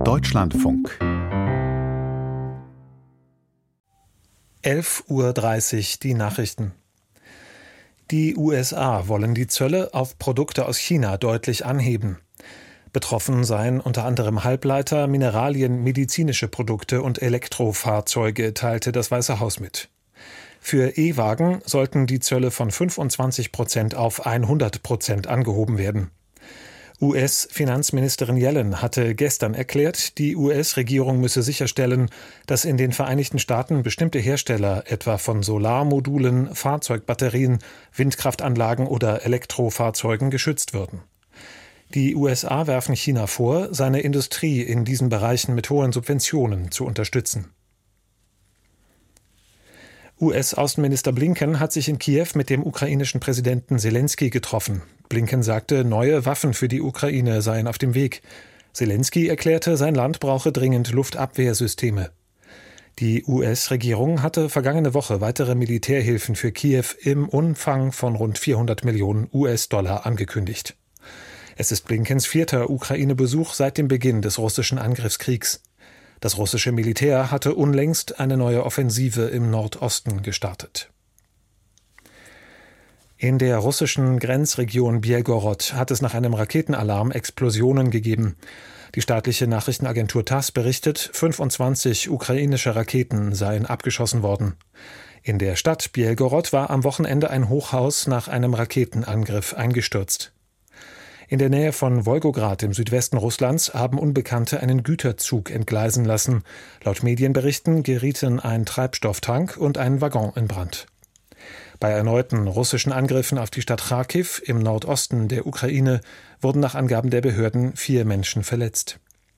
Deutschlandfunk 11:30 Uhr die Nachrichten. Die USA wollen die Zölle auf Produkte aus China deutlich anheben. Betroffen seien unter anderem Halbleiter, Mineralien, medizinische Produkte und Elektrofahrzeuge, teilte das Weiße Haus mit. Für E-Wagen sollten die Zölle von 25% auf 100% angehoben werden. US-Finanzministerin Yellen hatte gestern erklärt, die US-Regierung müsse sicherstellen, dass in den Vereinigten Staaten bestimmte Hersteller etwa von Solarmodulen, Fahrzeugbatterien, Windkraftanlagen oder Elektrofahrzeugen geschützt würden. Die USA werfen China vor, seine Industrie in diesen Bereichen mit hohen Subventionen zu unterstützen. US-Außenminister Blinken hat sich in Kiew mit dem ukrainischen Präsidenten Selenskyj getroffen. Blinken sagte, neue Waffen für die Ukraine seien auf dem Weg. Selenskyj erklärte, sein Land brauche dringend Luftabwehrsysteme. Die US-Regierung hatte vergangene Woche weitere Militärhilfen für Kiew im Umfang von rund 400 Millionen US-Dollar angekündigt. Es ist Blinkens 4. Ukraine-Besuch seit dem Beginn des russischen Angriffskriegs. Das russische Militär hatte unlängst eine neue Offensive im Nordosten gestartet. In der russischen Grenzregion Belgorod hat es nach einem Raketenalarm Explosionen gegeben. Die staatliche Nachrichtenagentur TASS berichtet, 25 ukrainische Raketen seien abgeschossen worden. In der Stadt Belgorod war am Wochenende ein Hochhaus nach einem Raketenangriff eingestürzt. In der Nähe von Wolgograd im Südwesten Russlands haben Unbekannte einen Güterzug entgleisen lassen. Laut Medienberichten gerieten ein Treibstofftank und ein Waggon in Brand. Bei erneuten russischen Angriffen auf die Stadt Charkiw im Nordosten der Ukraine wurden nach Angaben der Behörden 4 Menschen verletzt.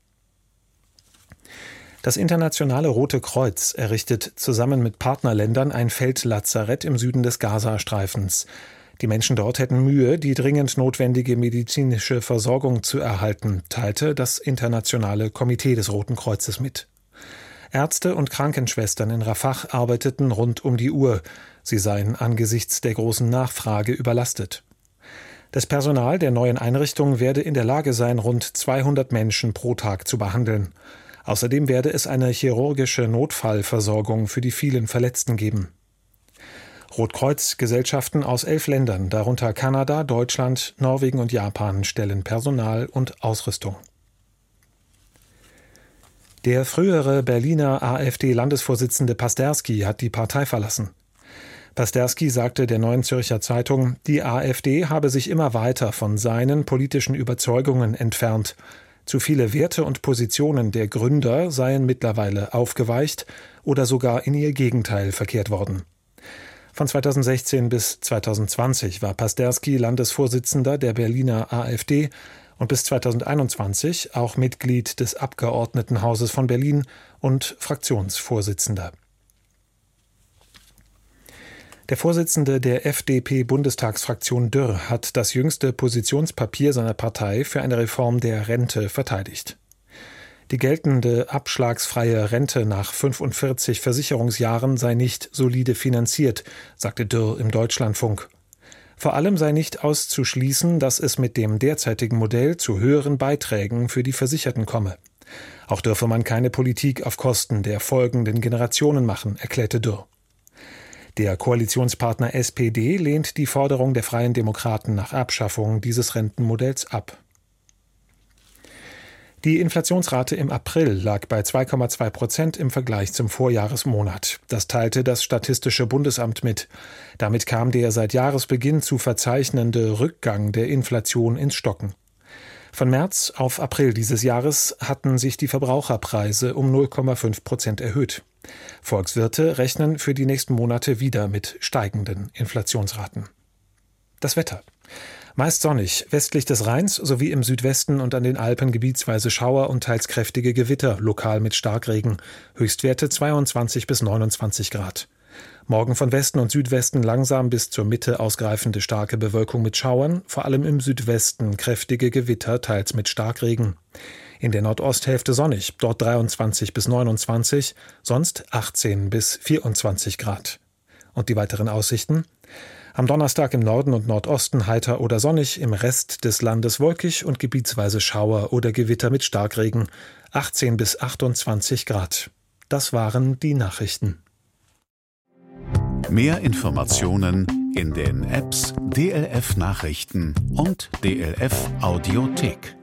Das Internationale Rote Kreuz errichtet zusammen mit Partnerländern ein Feldlazarett im Süden des Gazastreifens. Die Menschen dort hätten Mühe, die dringend notwendige medizinische Versorgung zu erhalten, teilte das Internationale Komitee des Roten Kreuzes mit. Ärzte und Krankenschwestern in Rafah arbeiteten rund um die Uhr. Sie seien angesichts der großen Nachfrage überlastet. Das Personal der neuen Einrichtung werde in der Lage sein, rund 200 Menschen pro Tag zu behandeln. Außerdem werde es eine chirurgische Notfallversorgung für die vielen Verletzten geben. Rotkreuz-Gesellschaften aus 11 Ländern, darunter Kanada, Deutschland, Norwegen und Japan, stellen Personal und Ausrüstung. Der frühere Berliner AfD-Landesvorsitzende Pasterski hat die Partei verlassen. Pasterski sagte der Neuen Zürcher Zeitung, die AfD habe sich immer weiter von seinen politischen Überzeugungen entfernt. Zu viele Werte und Positionen der Gründer seien mittlerweile aufgeweicht oder sogar in ihr Gegenteil verkehrt worden. Von 2016 bis 2020 war Pasterski Landesvorsitzender der Berliner AfD und bis 2021 auch Mitglied des Abgeordnetenhauses von Berlin und Fraktionsvorsitzender. Der Vorsitzende der FDP-Bundestagsfraktion Dürr hat das jüngste Positionspapier seiner Partei für eine Reform der Rente verteidigt. Die geltende abschlagsfreie Rente nach 45 Versicherungsjahren sei nicht solide finanziert, sagte Dürr im Deutschlandfunk. Vor allem sei nicht auszuschließen, dass es mit dem derzeitigen Modell zu höheren Beiträgen für die Versicherten komme. Auch dürfe man keine Politik auf Kosten der folgenden Generationen machen, erklärte Dürr. Der Koalitionspartner SPD lehnt die Forderung der Freien Demokraten nach Abschaffung dieses Rentenmodells ab. Die Inflationsrate im April lag bei 2,2% im Vergleich zum Vorjahresmonat. Das teilte das Statistische Bundesamt mit. Damit kam der seit Jahresbeginn zu verzeichnende Rückgang der Inflation ins Stocken. Von März auf April dieses Jahres hatten sich die Verbraucherpreise um 0,5% erhöht. Volkswirte rechnen für die nächsten Monate wieder mit steigenden Inflationsraten. Das Wetter. Meist sonnig, westlich des Rheins sowie im Südwesten und an den Alpen gebietsweise Schauer und teils kräftige Gewitter, lokal mit Starkregen. Höchstwerte 22 bis 29 Grad. Morgen von Westen und Südwesten langsam bis zur Mitte ausgreifende starke Bewölkung mit Schauern, vor allem im Südwesten kräftige Gewitter, teils mit Starkregen. In der Nordosthälfte sonnig, dort 23 bis 29, sonst 18 bis 24 Grad. Und die weiteren Aussichten? Am Donnerstag im Norden und Nordosten heiter oder sonnig, im Rest des Landes wolkig und gebietsweise Schauer oder Gewitter mit Starkregen. 18 bis 28 Grad. Das waren die Nachrichten. Mehr Informationen in den Apps DLF Nachrichten und DLF Audiothek.